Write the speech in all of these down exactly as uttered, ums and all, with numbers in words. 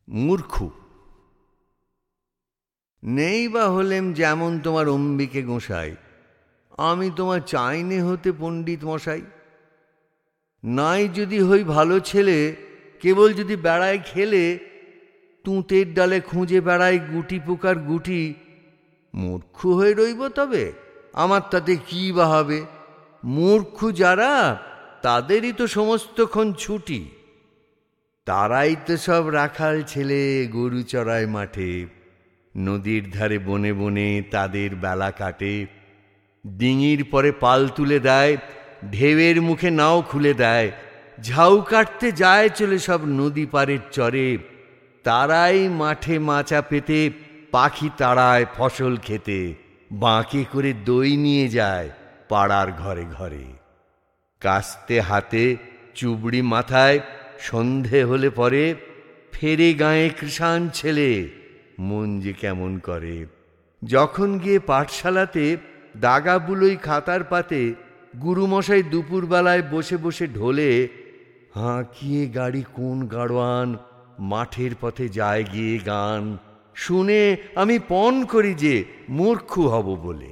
মূর্খু। নেই বা হলেম যেমন তোমার অম্বিকে গোসাই, আমি তোমার চাইনে হতে পণ্ডিত মশাই। নাই যদি হই ভালো ছেলে, কেবল যদি বেড়ায় খেলে, তুঁতের ডালে খুঁজে বেড়াই গুটি পোকার গুটি, মূর্খু হয়ে রইব তবে? আমার তাতে কি বা হবে? মূর্খু যারা, তাদেরই তো সমস্তক্ষণ ছুটি। তারাই তো সব রাখাল ছেলে, গরু চড়ায় মাঠে, নদীর ধারে বনে বনে তাদের বেলা কাটে। ডিঙির পরে পাল তুলে দেয়, ঢেউয়ের মুখে নাও খুলে দেয়, ঝাউ কাটতে যায় চলে সব নদী পারের চরে। তারাই মাঠে মাচা পেতে পাখি তাড়ায় ফসল খেতে, বাঁকে করে দই নিয়ে যায় পাড়ার ঘরে ঘরে। কাস্তে হাতে চুবড়ি মাথায় সন্ধে হলে পরে ফেরে গায়ে কৃষাণ ছেলে, মন যে কেমন করে। যখন গিয়ে পাঠশালাতে দাগা বুলোই খাতার পাতে, গুরুমশাই দুপুরবেলায় বসে বসে ঢোলে, হাঁকিয়ে গাড়ি কোন গাড়োয়ান মাঠের পথে যায় গিয়ে গান, শুনে আমি পণ করি যে মূর্খু হব বলে।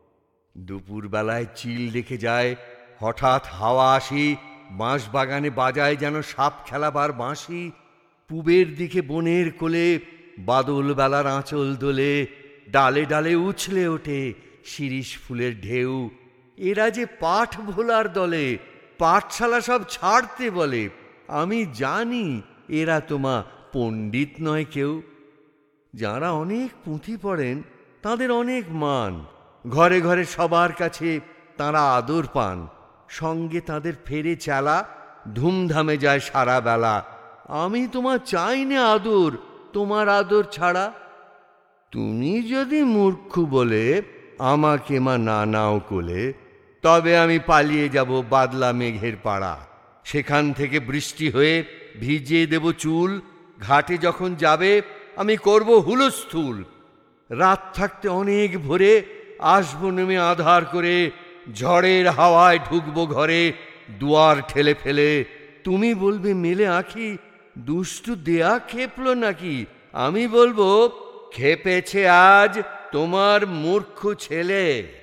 দুপুরবেলায় চিল রেখে যায়, হঠাৎ হাওয়া আসি, বাঁশ বাগানে বাজায় যেন সাপ খেলাবার বাঁশি। পূবের দিকে বনের কোলে বাদল বেলার আঁচল দোলে, ডালে ডালে উছলে ওঠে শিরিষ ফুলের ঢেউ। এরা যে পাঠ ভোলার দলে, পাঠশালা সব ছাড়তে বলে। আমি জানি এরা তোমা পণ্ডিত নয় কেউ। যারা অনেক পুঁথি পড়েন তাদের অনেক মান, ঘরে ঘরে সবার কাছে তাঁরা আদর পান। সঙ্গে তাদের ফেরে চালা, ধুমধামে যায় সারা বেলা। আমি তোমার চাই না আদর, তোমার আদর ছাড়া। তুমি যদি মূর্খু বলে আমাকে মা না নাও কোলে, তবে আমি পালিয়ে যাব বাদলা মেঘের পাড়া। সেখান থেকে বৃষ্টি হয়ে ভিজিয়ে দেব চুল। ঘাটে যখন যাবে আমি করব হুলস্থুল। রাত থাকতে অনেক ভোরে আসবো নেমে আধার করে, ঝড়ের হাওয়ায় ঢুকবো ঘরে দুয়ার ঠেলে ফেলে। তুমি বলবে মেলে আঁখি, দুষ্টু দেয়া খেপলো নাকি? আমি বলবো খেপেছে আজ তোমার মূর্খ ছেলে।